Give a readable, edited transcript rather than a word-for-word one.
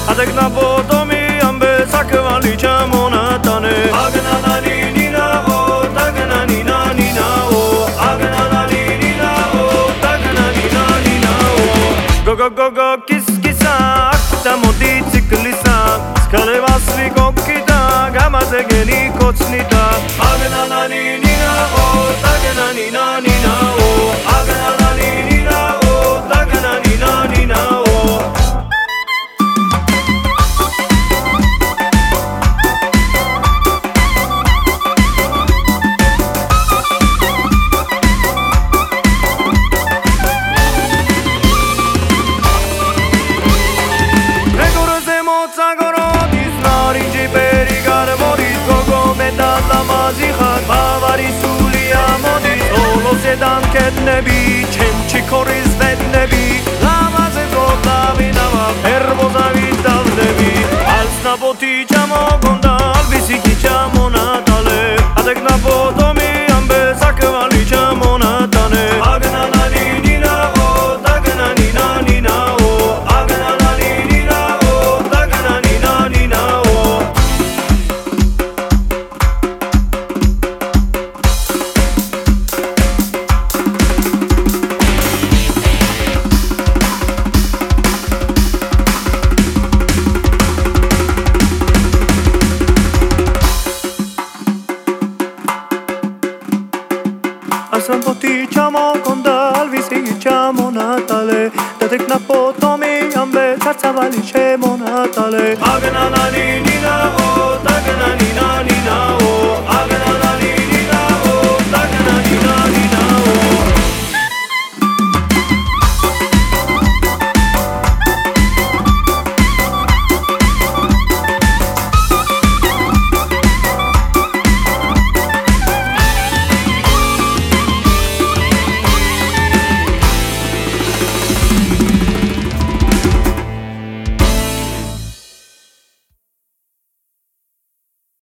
Adek na potomi ambe sakvali chamonatane agna na nina o tagna nina nina o agna na nina o tagna nina o go kiss kissa akta moticiklisa skale vasli kokita gamaze geni kocnita agna na nina o tagna nina nina o agna na nina o tagna nina o Dan ket nebi, čemči koris ved nebi Lama se zotavi nama, pervozavi dal nebi Als na potičamo gondal, visikičamo natale Adek na potomi ambe sakvali čamo natane Agna na nina o, tagna nina nina o Agna na nina o, tagna nina o Sam potičamo gondal, visikičamo natale Dadek na potomi ambe carcavali ćemo natale